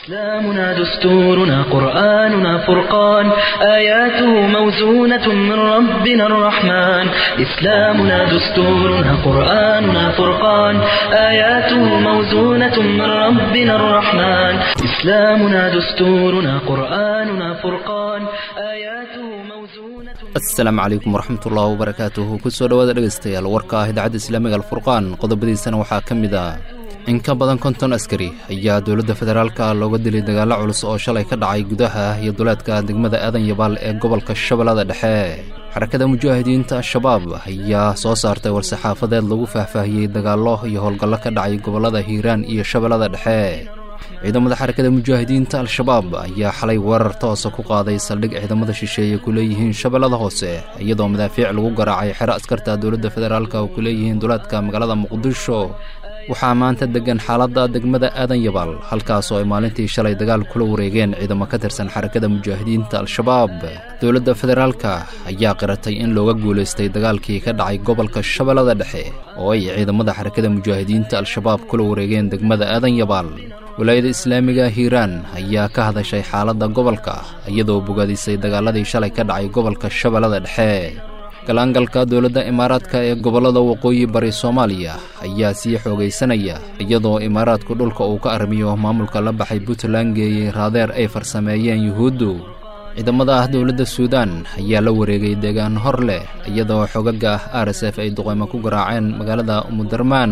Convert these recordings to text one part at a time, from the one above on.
إسلامنا دستورنا قرآننا فرقان آياته موزونة من ربنا الرحمن إسلامنا دستورنا قرآننا فرقان آياته موزونة من ربنا الرحمن إسلامنا دستورنا قرآننا فرقان آياته موزونة. السلام عليكم ورحمة الله وبركاته. kusoo dhawaada dhegeystayaal warka ah idaacadda islaamiga alfurqaan qodobadiisana waxaa ka mid ah in ka badan 50 askari ayaa dowladda federaalka looga dilay dagaalo culus oo shalay ka dhacay gudaha iyo duleedka degmada aadan yabaal ee gobolka shabeellada dhexe. xarakada mujaahidiinta al-shabaab ayaa soo saartay war-saxaafadeed lagu faahfaahiyey dagaallo iyo howlgallo ka dhacay gobollada hiiraan iyo shabeellada dhexe. ciidamada xarakada mujaahidiinta al-shabaab ayaa xalay weerar toosa ku qaaday saldhig ciidamada shisheeye ku leeyihiin shabeellada hoose iyadoo madaafiic lagu garaacay xero askarta dowladda federaalka oo ku leeyihiin duleedka magaalada muqdisho. waxaa maanta degan xaaladda degmada aadan yabaal halkaasoo ay maalintii shalay dagaal kula wareegeen ciidamo ka tirsan xarakada mujaahidiinta al-shabaab. dowladda federaalka ayaa qiratay in looga guulaystay dagaalkii ka dhacay gobolka shabeellada dhexe oo ay ciidamada xarakada mujaahidiinta al-shabaab kula wareegeen degmada aadan yabaal. walaayada islaamiga hiiraan ayaa ka hadashay xaaladda gobolka iyadoo bogaadisay dagaaladii shalay ka dhacay gobolka shabeellada dhexe. galaangalka dowladda imaaraadka ee gobollada waqooyi bari soomaaliya ayaa sii xoogaysanaya iyadoo imaaraadku dhulka uu ka armiyo maamulka la baxay puntland geeyey raadeer ay farsameeyeen yuhuuddu. ciidamada ah dowladda suudaan ayaa la wareegay deegaan hor leh iyadoo xogaga ah rsf ay duqeymo ku garaaceen magaalada umudarmaan.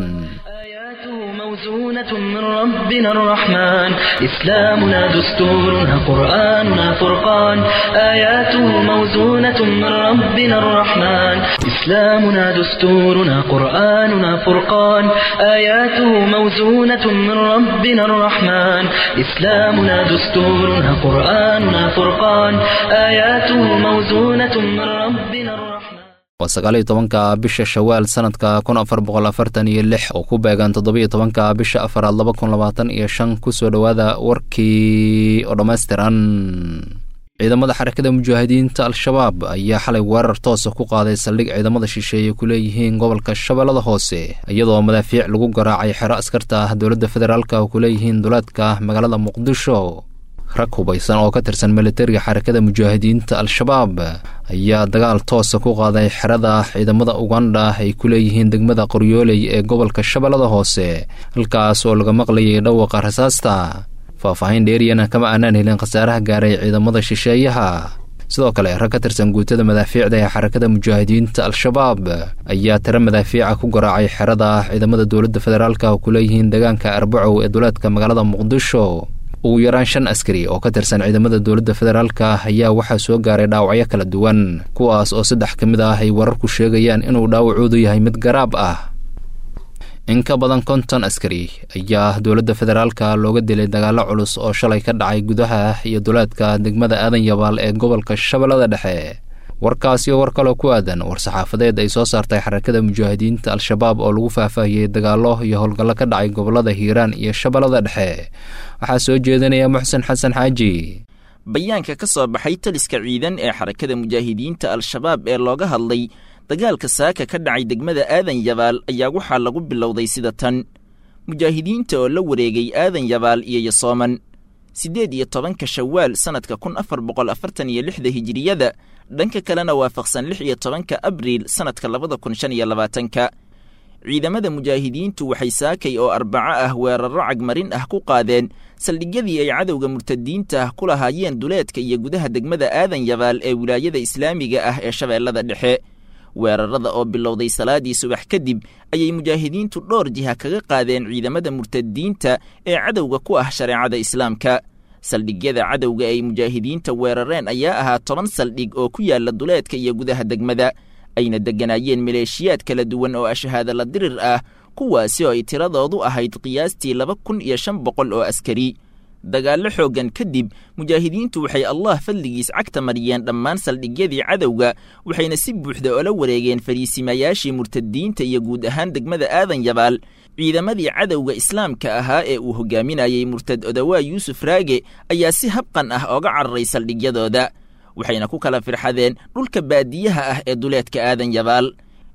موزونة من ربنا الرحمن إسلامنا دستورنا قرآننا فرقان آياته موزونة من ربنا الرحمن إسلامنا دستورنا قرآننا فرقان آياته موزونة من ربنا الرحمن إسلامنا دستورنا قرآننا فرقان آياته موزونة من ربنا الرحمن. waa 19 bisha shawaal sanadka 1446 oo ku beegan 17 bisha afraad 2025 kusoo dhawaada warkii oo dhammaystiran. ciidamada xarakada mujaahidiinta al-shabaab ayaa xalay weerar toosa ku qaaday saldhig ciidamada shisheeye ku leeyihiin gobolka shabeellada hoose iyadoo madaafiic lagu garaacay xero askarta dowladda federaalka oo ku leeyihiin duleedka magaalada muqdisho. rag hubaysan oo ka tirsan militariga xarakada mujaahidiinta al-shabaab ayaa dagaal toosa ku qaaday xerada ciidamada uganda ay ku leeyihiin degmada qoryooley ee gobolka shabeellada hoose halkaas oo laga maqlayay dhawaqa rasaasta. faahfaahin dheeriyana kama aanaan helin khasaaraha gaaray ciidamada shisheeyaha. sidoo kale rag ka tirsan guutada madaafiicda ee xarakada mujaahidiinta al-shabaab ayaa tiro madaafiica ku garaacay xerada ciidamada dowladda federaalka oo ku leeyihiin deegaanka arbacow ee duleedka magaalada muqdisho. ugu yaraan 5 askari oo ka tirsan ciidamada dowladda federaalka ayaa waxaa soo gaaray dhaawacyo kala duwan kuwaas oo 3 ka mid ah ay wararku sheegayaan inuu dhaawacoodu yahay mid garaab ah. in ka badan 50 askari ayaa dowladda federaalka looga dilay dagaalo culus oo shalay ka dhacay gudaha iyo duleedka degmada aadan yabaal ee gobolka shabeellada dhexe. warkaasi oo war kaloo ku aadan war-saxaafadeed ay soo saartay xarakada mujaahidiinta al-shabaab oo lagu faahfaahiyey dagaallo iyo howlgallo ka dhacay gobollada hiiraan iyo shabeellada dhexe waxaa soo jeedinaya muxsen xasan xaaji. bayaanka ka soo baxay taliska ciidan ee xarakada mujaahidiinta al-shabaab ee looga hadlay dagaalka saaka ka dhacay degmada aadan yabaal ayaa waxaa lagu bilowday sida tan: mujaahidiinta oo la wareegay aadan yabaal iyo yasooman 18 shawaal sanadka 1446 hijriyada dhanka kalena waafaqsan 16 abriil sanadka 2025. ciidamada mujaahidiintu waxay saakay oo arbaco ah weerarro cagmarin ah ku qaadeen saldhigyadii ay cadowga murtadiinta ah ku lahaayeen duleedka iyo gudaha degmada aadan yabaal ee wilaayada islaamiga ah ee shabeellada dhexe. weerarada oo bilowday salaadii subax kadib ayay mujaahidiintu dhowr jiha kaga qaadeen ciidamada murtadiinta ee cadowga ku ah shareecada islaamka. saldhigyada cadowga ay mujaahidiinta weerareen ayaa ahaa 10 saldhig oo ku yaala duleedka iyo gudaha degmada ayna degganaayeen maleeshiyaad kala duwan oo ashahaada la dirir ah kuwaasi oo ay tiradoodu ahayd qiyaastii 2500 oo askari. dagaallo xooggan kadib mujaahidiintu waxay allah fadligiis cagta mariyeen dhammaan saldhigyadii cadowga waxayna si buuxda oola wareegeen fariisimayaashii murtadiinta iyo guud ahaan degmada aadan yabaal. ciidamadii cadowga islaamka ahaa ee uu hogaaminayay murtad odawaa yuusuf raage ayaa si habqan ah ooga cararay saldhigyadooda waxayna ku kala firxadeen dhulka baadiyaha ah ee duleedka aadan yabaal.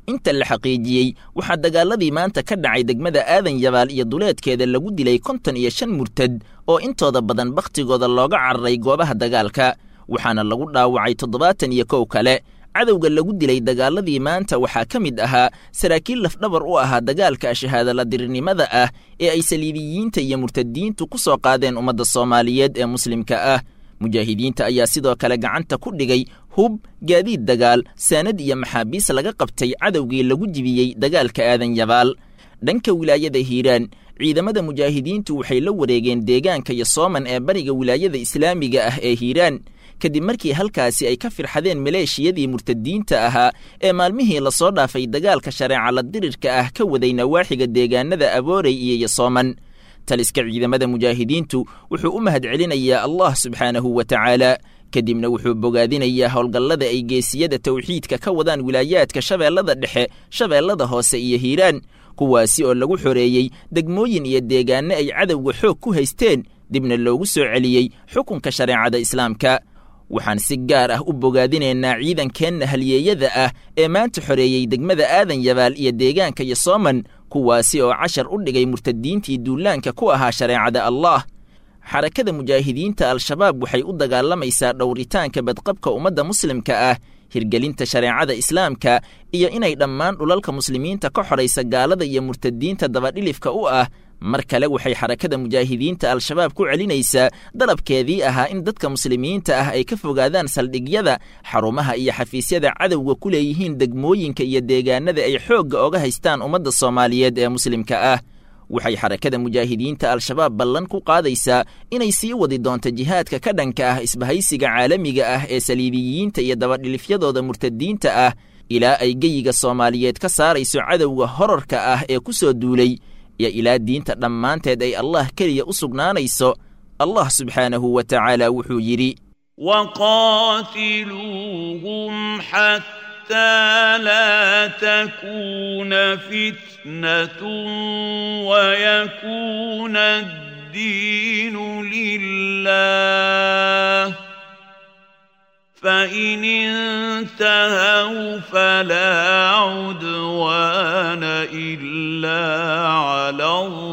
inta la xaqiijiyey waxaa dagaaladii maanta ka dhacay degmada aadan yabaal iyo duleedkeeda lagu dilay 55 murtad oo intooda badan bakhtigooda looga cararay goobaha dagaalka waxaana lagu dhaawacay 71 kale cadowga lagu dilay dagaaladii maanta waxaa ka mid ahaa saraakiil lafdhabar u ahaa dagaalka shahaadala dirirnimada ah ee ay saliibiyiinta iyo murtadiintu ku soo qaadeen ummadda Soomaaliyeed ee muslimka ah mujaahidiinta ayaa sidoo kale gacanta ku dhigay hub gaadiid dagaal sanad iyo maxaabiis laga qabtay cadowgii lagu jibiyey dagaalka aadan yabaal dhanka wilaayada Hiiraan ciidamada mujaahidiintu waxay la wareegeen deegaanka iyo Sooman ee bariga wilaayada islaamiga ah ee Hiiraan kadib markii halkaasi ay ka firxadeen maleeshiyadii murtadiinta ahaa ee maalmihii la soo dhaafay dagaalka shareeca la dirirka ah ka waday nawaaxiga deegaanada Aboorey iyo Sooman taliska ciidamada mujaahidiintu wuxuu u mahad celinayaa Allah subhanahu wa ta'ala kadibna wuxuu bogaadinayaa howlgallada ay geesiyada tawxiidka ka wadaan wilaayaadka shabeellada dhexe shabeellada hoose iyo Hiiraan kuwaasi oo lagu xoreeyay degmooyin iyo deegaano ay cadawga xoog ku haysteen dibna loogu soo celiyay xukunka shareecada islaamka waxaan si gaar ah u bogaadinaynaa ciidankeenna halyeeyada ah ee maanta xoreeyay degmada aadan yabaal iyo deegaanka iyo Sooman kuwaasi oo cashar u dhigay murtadiintii duulaanka ku ahaa shareecada Allah xarakada mujaahidiinta al-shabaab waxay u dagaalamaysaa dhowritaanka badqabka ummadda muslimka ah hirgelinta shareecada islaamka iyo inay dhammaan dhulalka muslimiinta ka xoraysa gaalada iyo murtadiinta dabadhilifka u ah mar kale waxay xarakada mujaahidiinta al-shabaab ku celinaysaa dalabkeedii ahaa in dadka muslimiinta ah ay ka fogaadaan saldhigyada xarumaha iyo xafiisyada cadowga ku leeyihiin degmooyinka iyo deegaanada ay xoogga oga haystaan ummadda Soomaaliyeed ee muslimka ah waxay xarakada mujaahidiinta al-shabaab ballan ku qaadaysaa inay sii wadi doonto jihaadka ka dhanka ah isbahaysiga caalamiga ah ee saliibiyiinta iyo dabadhilifyadooda murtadiinta ah ilaa ay geyiga Soomaaliyeed ka saarayso cadowga horarka ah ee ku soo duulay iyo ilaa diinta dhammaanteed ay Allah kaliya u sugnaanayso Allah subhanahu wa ta'ala wuxuu yiri waqatiluhum hatta la takuna fitnatun wa yakuna ad-dinu lillah فإن انتهوا فلا عدوان إلا على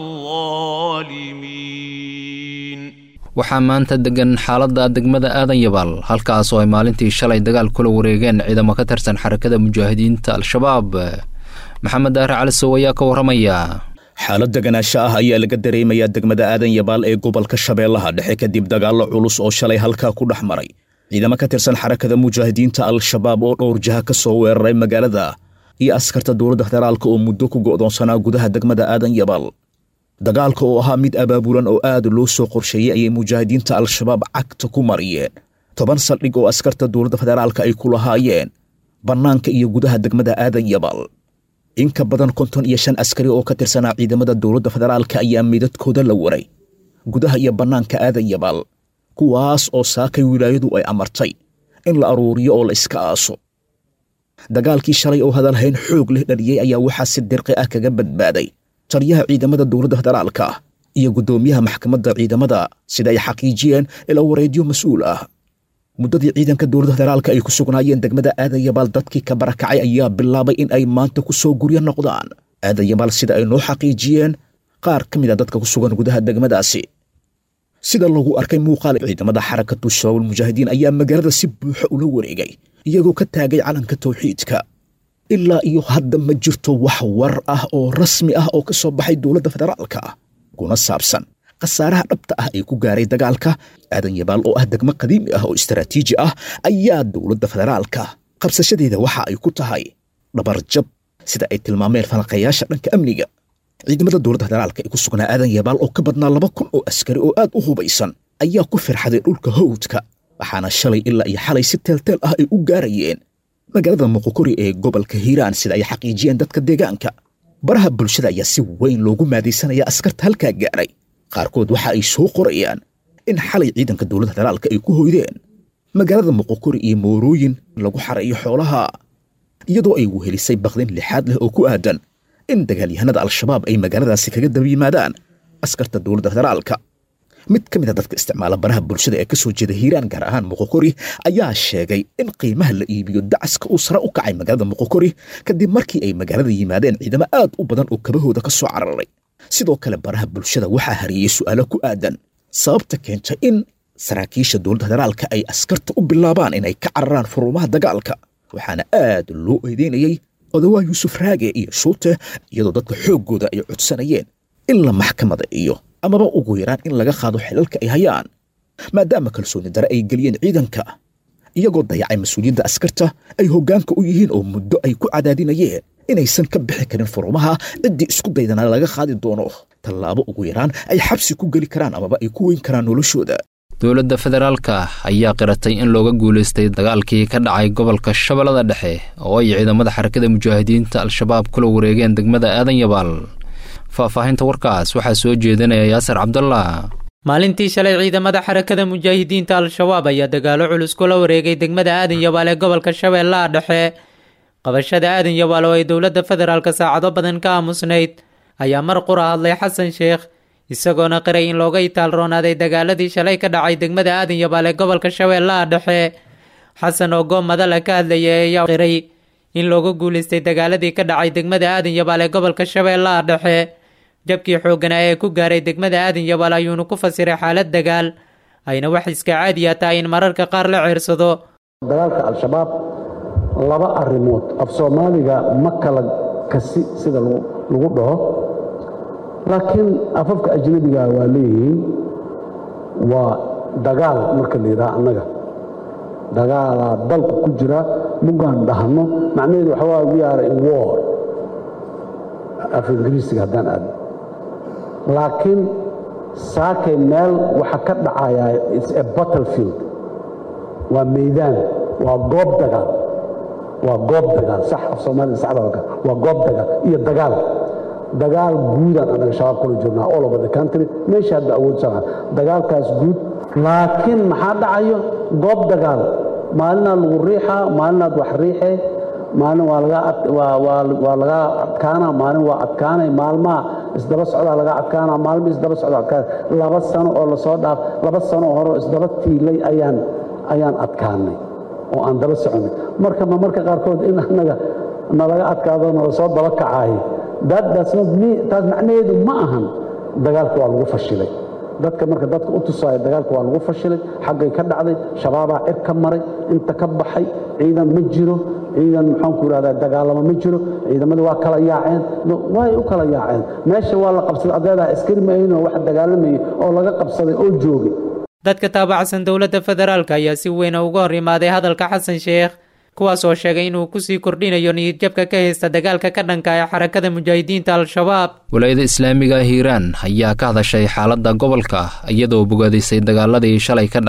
الظالمين waxaa maanta degan xaaladda degmada aadan yabaal halkaas oo ay maalintii shalay dagaal kula wareegeen ciidamo ka tirsan xarakada mujaahidiinta al-shabaab maxamed daahir cali sow ayaa ka waramaya xaalad deganaansho ah ayaa laga dareemayaa degmada aadan yabaal ee gobolka shabeellaha dhexe kadib dagaallo culus oo shalay halkaa ku dhex maray ciidamo ka tirsan xarakada mujaahidiinta al-shabaab oo dhowr jaha ka soo weeraray magaalada iyo askarta dowladda federaalka oo muddo ku go'doonsanaa gudaha degmada aadan yabaal dagaalka oo ahaa mid abaabulan oo aad loo soo qorsheeyey ayay mujaahidiinta al-shabaab cagta ku mariyeen 10 saldhig oo askarta dowladda federaalka ay ku lahaayeen bannaanka iyo gudaha degmada aadan yabaal in ka badan 55 askari oo ka tirsanaa ciidamada dowladda federaalka ayaa midadkooda la waray gudaha iyo bannaanka aadan yabaal kuwaas oo saakay wilaayadu ay amartay in la aruuriyo oo la iska aaso dagaalkii shalay oo hadalhayn xoog leh dhaliyey ayaa waxaa si dirqi ah kaga badbaaday taliyaha ciidamada dowladda federaalka iyo guddoomiyaha maxkamadda ciidamada sida ay xaqiijiyeen ila wareedyo mas'uul ah muddadii ciidanka dowladda federaalka ay ku sugnaayeen degmada aadan yabaal dadkii ka barakacay ayaa bilaabay in ay maanta ku soo guryo noqdaan aadan yabaal sida ay noo xaqiijiyeen qaar ka mid a dadka ku sugan gudaha degmadaasi sida lagu arkay muuqaal ciidamada xarakatu shabaabul mujaahidiin ayaa magaalada si buuxa ula wareegay iyagoo ka taagay calanka tawxiidka ilaa iyo hadda ma jirto wax war ah oo rasmi ah oo ka soo baxay dowladda federaalka kuna saabsan khasaaraha dhabta ah ee ku gaaray dagaalka aadan yabaal oo ah degmo qadiimi ah oo istaraatiiji ah ayaa dowladda federaalka qabsashadeeda waxa ay ku tahay dhabarjab sida ay tilmaameen falaqayaasha dhanka amniga ciidamada dowladda federaalka ee ku sugnaa aadan yabaal oo ka badnaa 2,000 oo askari oo aad u hubaysan ayaa ku firxaday dhulka hawdka waxaana shalay ilaa iyo xalay si teelteel ah ay u gaarayeen magaalada Muqokori ee gobolka Hiiraan sida ay xaqiijiyeen dadka deegaanka baraha bulshada ayaa si weyn loogu maadeysanaya askarta halkaa gaaray qaarkood waxa ay soo qorayaan in xalay ciidanka dowladda federaalka ay ku hoydeen magaalada Muqokori iyo moorooyin lagu xareeyo xoolaha iyadoo ay wehelisay baqdin lixaad leh oo ku aadan in dagaalyahanada al-shabaab ay magaaladaasi kaga daba yimaadaan askarta dowladda federaalka mid ka mid a dadka isticmaala baraha bulshada ee ka soo jeeda hiiraan gaar ahaan moqokori ayaa sheegay in qiimaha la iibiyo dacaska uu sare u kacay magaalada moqokori kadib markii ay magaalada yimaadeen ciidamo aad u badan oo kabahooda ka soo cararay sidoo kale baraha bulshada waxaa hariyey su'aalo ku aadan sababta keenta in saraakiisha dowladda federaalka ay askarta u bilaabaan inay ka cararaan furumaha dagaalka waxaana aad loo eedeynayey odawaa yuusuf raage iyo shuute iyadoo dadka xooggooda ay codsanayeen in la maxkamada iyo amaba ugu yaraan in laga qaado xilalka ay hayaan maadaama kalsooni dare ay geliyeen ciidanka iyagoo dayacay mas-uuliyadda askarta ay hoggaanka u yihiin oo muddo ay ku cadaadinayeen inaysan ka bixi karin furumaha ciddii isku daydana laga qaadi doono tallaabo ugu yaraan ay xabsi ku geli karaan amaba ay ku weyn karaan noloshooda dowladda federaalka ayaa qiratay in looga guulaystay dagaalkii ka dhacay gobolka shabeellada dhexe oo ay ciidamada xarakada mujaahidiinta al-shabaab kula wareegeen degmada aadan yabaal faahfaahinta warkaas waxaa soo jeedinaya yaasir cabdullah maalintii shalay ciidamada xarakada mujaahidiinta al-shabaab ayaa dagaalo culus kula wareegay degmada aadan yabaal ee gobolka shabeellaha dhexe qabashada aadan yabaal oo ay dowladda federaalka saacado badan ka aamusnayd ayaa mar qura hadlay xasan sheekh isagoona qiray in looga itaalroonaaday dagaaladii shalay ka dhacay degmada aadan yabaal ee gobolka shabeellaha dhexe xasan oo goob madala ka hadlayay ayaa qiray in looga guulaystay dagaaladii ka dhacay degmada aadan yabaal ee gobolka shabeellaha dhexe jabkii xoogganaa ee ku gaaray degmada aadan yabaal ayuuna ku fasiray xaalad dagaal ayna wax iska caadiya tahay in mararka qaar la ceersado dagaalka al-shabaab laba arrimood af soomaaliga ma kala kasi sida lagu dhaho laakiin afafka ajnabiga waa leeyihiin waa dagaal marka la yidhaha annaga dagaalaa dalku ku jira mugaan dhahno macnaheedu waxa waa we are in war af ingiriisiga haddaan aadno laakiin saakay meel waxa ka dhacayaa it's a battlefield waa meydaan waa goob dagaal waa goob dagaal sax af soomaaliga saxda waa goob dagaal iyo dagaal guudaan annaga shabaab kula jirnaa all over the country meesha hadda awood saraa dagaalkaas guud laakiin maxaa dhacayo goob dagaal maalinaad lagu riixaa maalinaad wax riixee maalin waa laga adkaanaa maalin waa adkaanay maalmaha isdaba socdaa laga adkaanaa maalma isdaba socda adkaan 2 sano oo lasoo dhaaf 2 sano hore isdaba tiilay ayaan adkaanay oo aan daba soconay marka qaarkood in annaga nalaga adkaado nala soo daba kacaayo taas macnaheedu ma ahan dagaalka waa lagu fashilay dadka u tusaayo dagaalka waa lagu fashilay xaggay ka dhacday shabaabaa cir ka maray inta ka baxay ciidan ma jiro ciidan maxaan ku yidhahdaa dagaalamo ma jiro ciidamadii waa kala yaaceen way u kala yaaceen meesha waa la qabsaday adeedaa askari maahaynoo wax dagaalamayay oo laga qabsaday oo joogay dadka taabacsan dowladda federaalka ayaa si weyn uga hor imaaday hadalka xasan sheekh kuwaas oo sheegay inuu kusii kordhinayo niyadjabka ka haysta dagaalka ka dhanka ee xarakada mujaahidiinta al-shabaab walaayada islaamiga hiiraan ayaa ka hadashay xaaladda gobolka iyadoo bogaadisay dagaaladii shalay ka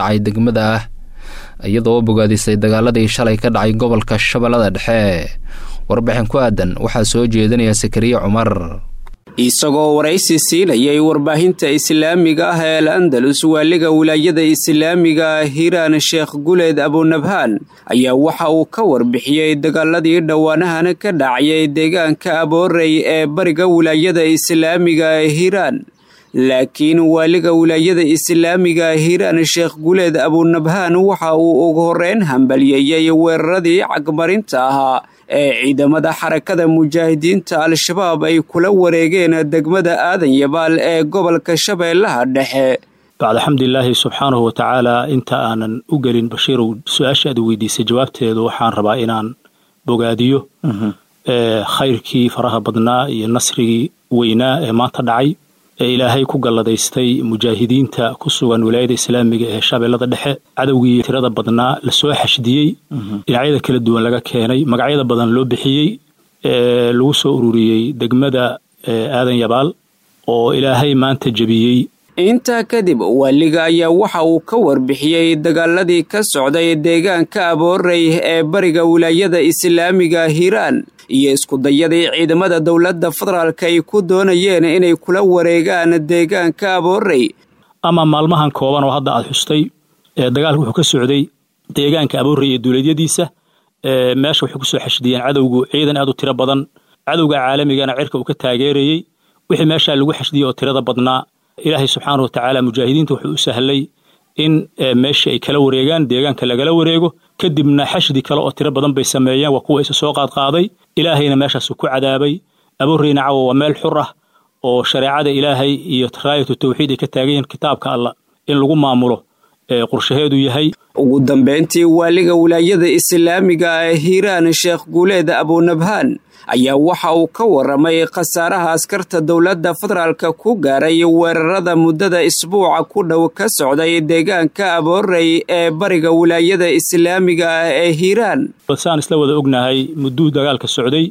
dhacay gobolka shabeellada dhexe warbixin ku aadan waxaa soo jeedinaya sakariye cumar isagoo waraysi siinayay warbaahinta islaamiga ah ee al-andalus waaliga wilaayada islaamiga hiiraan sheekh guleed abunabhaan ayaa waxa uu ka warbixiyey dagaaladii dhowaanahan ka dhacayay deegaanka aboorey ee bariga wilaayada islaamiga hiiraan laakiin waaliga wilaayada islaamiga hiiraan sheekh guleed abunabhaan waxa uu ugu horreyn hambalyeeyey weeraradii cagmarinta ahaa ee ciidamada xarakada mujaahidiinta al-shabaab ay kula wareegeen degmada aadan yabaal ee gobolka shabeellaha dhexe bacda xamdilaahi subxaanahu watacaala inta aanan u gelin bashiirow su-aasha aad weydiisay jawaabteedu waxaan rabaa inaan bogaadiyo khayrkii faraha badnaa iyo nasrigii weynaa ee maanta dhacay ee ilaahay ku galladaystay mujaahidiinta ku sugan wilaayada islaamiga ee shabeellada dhexe cadowgii tirada badnaa lasoo xashdiyey dhinacyada kala duwan laga keenay magacyada badan loo bixiyey lagu soo ururiyey degmada aadan yabaal oo ilaahay maanta jebiyey intaa kadib waaliga ayaa waxa uu ka warbixiyey dagaaladii ka socday deegaanka aboorey ee bariga wilaayada islaamiga hiiraan iyo iskudayadii ciidamada dowladda federaalka ay ku doonayeen inay kula wareegaan deegaanka aboorey ama maalmahan kooban oo hadda aad xustay dagaalka wuxuu ka socday deegaanka aboorey iyo dowladyadiisa meesha waxay ku soo xashdiyeen cadowgu ciidan aad u tiro badan cadowga caalamigana cirka uu ka taageerayey wixii meeshaa lagu xashdiyey oo tirada badnaa ilaahay subxaanahu watacaala mujaahidiinta wuxuu u sahlay in meesha ay kala wareegaan deegaanka lagala wareego kadibna xashdi kale oo tiro badan bay sameeyeen waa kuwa isa soo qaadqaaday ilaahayna meeshaas ku cadaabay abuureyna cawa waa meel xur ah oo shareecada ilaahay iyo raayatu tawxiid ay ka taagayeen kitaabka Allah in lagu maamulo qorshaheedu yahay. ugu dambeyntii waaliga wilaayada islaamiga ee Hiiraan Sheekh Guleed Abunabhaan ayaa waxa uu ka waramay khasaaraha askarta dawladda federaalka ku gaaray weerarada muddada isbuuca ku dhow ka socday deegaanka Aboorey ee bariga wilaayada islaamiga ee Hiiraan. Basaan isla wada ognahay muddo dagaalka socday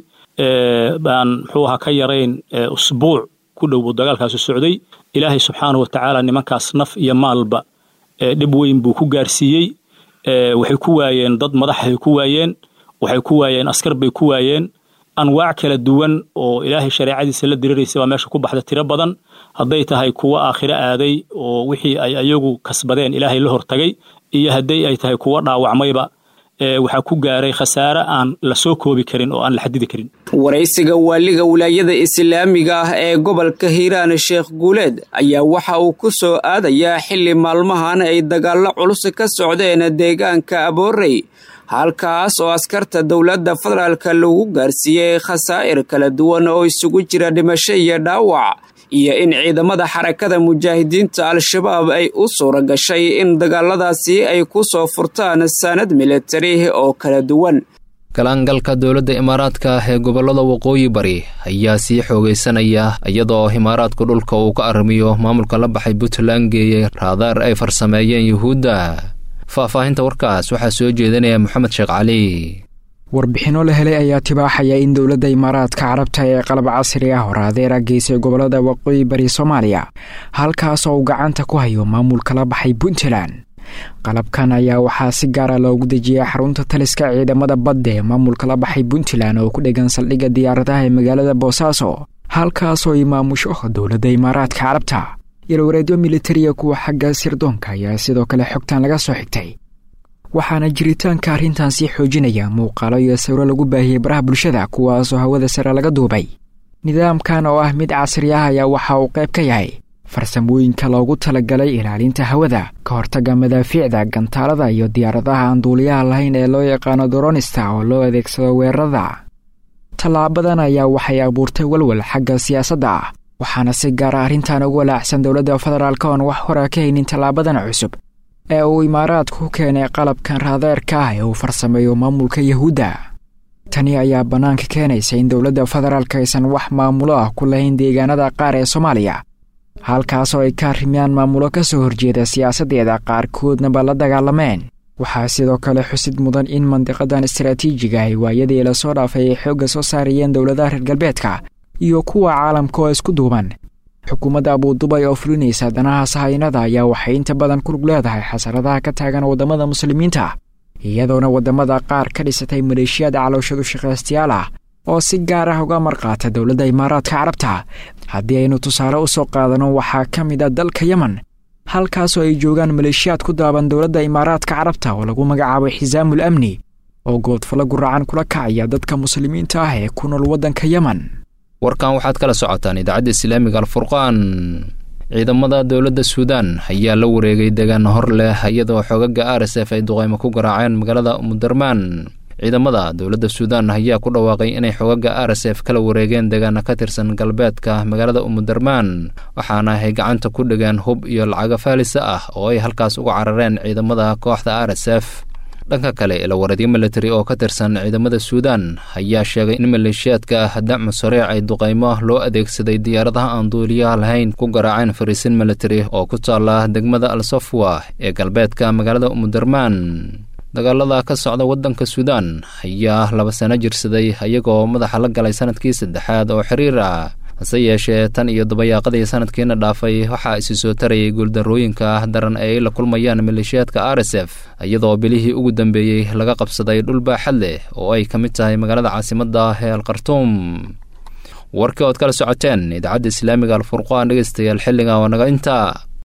baan muxuu ka yareyn usbuuc ku dhow dagaalkaas socday. Ilaahay subxaanahu wa ta'aala nimankaas naf iyo maalba dhib weyn buu ku gaarsiiyey. waxay ku waayeen dad madaxay ku waayeen, waxay ku waayeen askar bay ku waayeen. anwaac kala duwan oo ilaahay shariicadiisa la diriiraysa waa meesha ku baxda tiro badan haday tahay kuwa aakhira aaday oo wixii ay ayagu kasbadeen ilaahay la hortagay iyo haday ay tahay kuwa dhaawacmayba waxa ku gaaray khasaare aan la soo koobi karin oo aan la xadidi karin. waraysiga waaliga wilaayada islaamiga ah ee gobolka Hiiraan Sheekh Guleed ayaa waxa uu ku soo aadayaa xilli maalmahan ay dagaalo culus ka socdeen deegaanka Aboorey halkaas oo askarta dawladda federaalka lagu gaarsiiyay khasaa'ir kala duwan oo isugu jira dhimasho iyo dhaawac iyo in ciidamada xarakada mujaahidiinta al-shabaab ay u suura gashay in dagaaladaasi ay ku soo furtaan sanad militari oo kala duwan. galaangalka dowladda imaaraadka ee gobolada waqooyi bari ayaa sii xoogaysanaya iyadoo imaaraadku dhulka uu ka arrimiyo maamulka la baxay Puntland geeyay raadaar ay farsameeyeen Yuhuudda. faahfaahinta warkaas waxaa soo jeedinaya Maxamed Sheekh Cali. warbixino la helay ayaa tibaaxaya in dowladda imaaraadka carabta ee qalab casri ah raadeera geysay gobolada waqooyi bari Soomaaliya halkaas oo gacanta ku hayo maamulka la baxay Puntland. qalabkan ayaa waxaa si gaar ah loogu dejiyay xarunta taliska ciidamada badda ee maamulka la baxay Puntland oo ku dhegan saldhigga diyaaradaha ee magaalada Boosaaso halkaas oo ay maamusho dowladda imaaraadka carabta. yalwareedyo militariga kuwa xagga sirdoonka ayaa sidoo kale xogtan laga soo xigtay waxaana jiritaanka arrintan sii xoojinaya muuqaalo iyo sawiro lagu baahiyay baraha bulshada kuwaas oo hawada sare laga duubay. nidaamkan oo ah mid casri ah ayaa waxa uu qayb ka yahay farsamooyinka loogu talagalay ilaalinta hawada ka hortagga madaafiicda gantaalada iyo diyaaradaha aan duuliyaha lahayn ee loo yaqaano dronista oo loo adeegsado weerarada. tallaabadan ayaa waxay abuurtay walwal xagga siyaasadda ah waxaana si gaar ah arrintan ugu walaacsan dowladda federaalka oo wax hore ka haynin tallaabadan cusub ee uu imaaraadku keenay qalabkan raadeerka ah ee uu farsameeyo maamulka Yuhuudda. tani ayaa banaanka keenaysa in dowladda federaalka aysan wax maamulo ah ku lahayn deegaanada qaar ee Soomaaliya halkaas oo ay ka rimiyaan maamulo ka soo horjeeda siyaasadeeda qaarkoodna la dagaalameen. waxaa sidoo kale xusid mudan in mandiqadan istiraatiijiga ah waayadii la soo dhaafay ay xoogga soo saarayeen dowladaha reer galbeedka iyo kuwa caalamka oo isku duuban. xukuumadda Abu Dhabi oo fulinaysa danaha sahaynada ayaa waxay inta badan ku lug leedahay xasaradaha ka taagan wadamada muslimiinta iyadoona wadamada qaar ka dhisatay maleeshiyada calooshadu shaqaystayaal ah oo si gaar ah uga marqaata dowladda imaaraadka carabta. haddii aynu tusaale u soo qaadano waxaa ka mid ah dalka Yemen halkaas oo ay joogaan maleeshiyaad ku daaban dowladda imaaraadka carabta oo lagu magacaabo Xisaamul Amni oo goodfalo guracan kula kacaya dadka muslimiinta ah ee ku nool waddanka Yemen. warkan waxaad kala socotaan idaacadda islaamiga al-Furqaan. ciidamada dowladda Suudaan ayaa la wareegay deegaan hor leh iyadoo xogaga RSF ay duqeymo ku garaaceen magaalada Umdurmaan. ciidamada dowladda Suudaan ayaa ku dhawaaqay inay xogaga RSF kala wareegeen deegaano ka tirsan galbeedka magaalada Umdurmaan waxaana ay gacanta ku dhigeen hub iyo lacag faalis ah oo ay halkaas uga carareen ciidamada kooxda RSF. dhanka kale ilwareedyo military oo ka tirsan ciidamada Suudaan ayaa sheegay in maleeshiyaadka dacmo sariic ay duqeymo loo adeegsaday diyaaradaha aan duuliyaha lahayn ku garaaceen fariisin military oo ku taala degmada Al-Safwa ee galbeedka magaalada Umdurmaan. dagaalada ka socda waddanka Suudaan ayaa 2 sano jirsaday iyagoo madaxa la galay sanadkii 3aad oo xiriir ah. hase yeeshee tan iyo dabayaaqadii sanadkiina dhaafay waxaa isi soo tarayay guuldarrooyinka daran ee ay la kulmayaan maleeshiyaadka RSF iyadoo bilihii ugu dambeeyey laga qabsaday dhul baaxad leh oo ay ka mid tahay magaalada caasimadda ee Al-Khartoum. warkii ood kala socoteen idaacadda islaamiga al-Furqaan dhegeystayaal xilliga oo naga intaa.